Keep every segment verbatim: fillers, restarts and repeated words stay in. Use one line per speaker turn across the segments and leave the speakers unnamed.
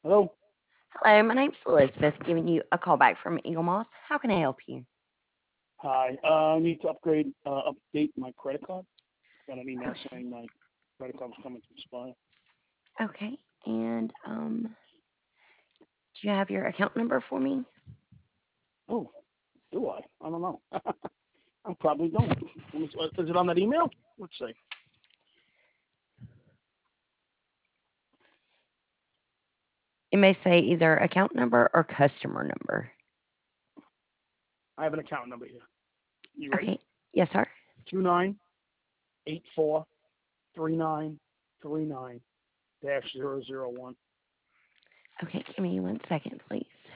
Hello.
Hello, my name's Elizabeth, giving you a call back from Eagle Moss. How can I help you?
Hi. Uh, I need to upgrade, uh, update my credit card. Got an email
Okay.
saying my credit card was coming to expire.
Okay. And um, do you have your account number for me?
Oh, do I? I don't know. I probably don't. Let me- uh, Is it on that email? Let's see.
It may say either account number or customer number.
I have an account number here. You ready?
Okay. Yes, sir.
Two nine eight four three nine three nine dash zero zero one.
Okay. Give me one second, please.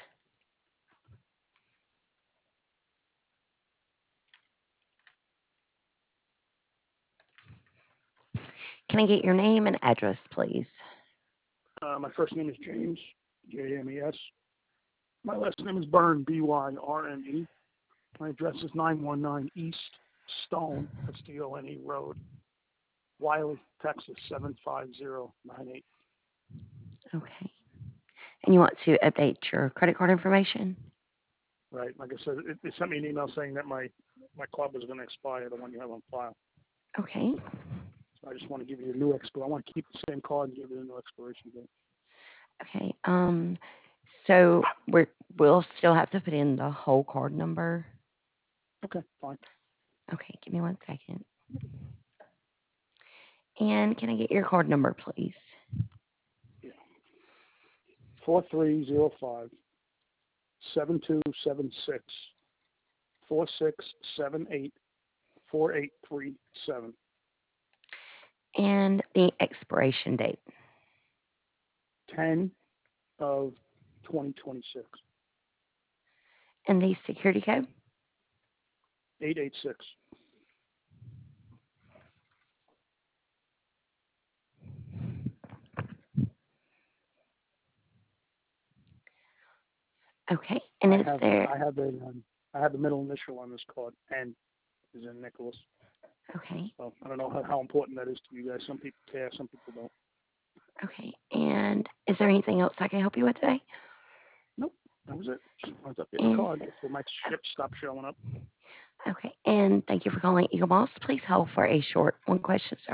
Can I get your name and address, please?
Uh, my first name is James, J M E S. My last name is Byrne, B Y R N E. My address is nine one nine East Stone, S T O N E Road, Wiley, Texas, seven five zero nine eight.
Okay. And you want to update your credit card information?
Right. Like I said, it, it sent me an email saying that my, my card was going to expire, the one you have on file.
Okay.
So I just want to give you a new expiration. I want to keep the same card and give it a new expiration date.
Okay. Um. So we're we'll still have to put in the whole card number.
Okay, fine.
Okay. Give me one second. And can I get your card number, please?
Yeah. Four three zero five seven two seven six four six seven eight four eight three seven.
And the expiration date.
Ten of twenty twenty six.
And the security code.
Eight eight six.
Okay. And
I
is
have
there,
I have a um, I have the middle initial on this card, and is in Nicholas.
okay.
So I don't know how, how important that is to you guys. Some people care, some people don't.
Okay. And is there anything else I can help you with today?
Nope, that was it. Just wanted to update the
And,
card before my ship stopped showing up.
okay. And thank you for calling Eagle Moss. Please hold for a short one question, sir.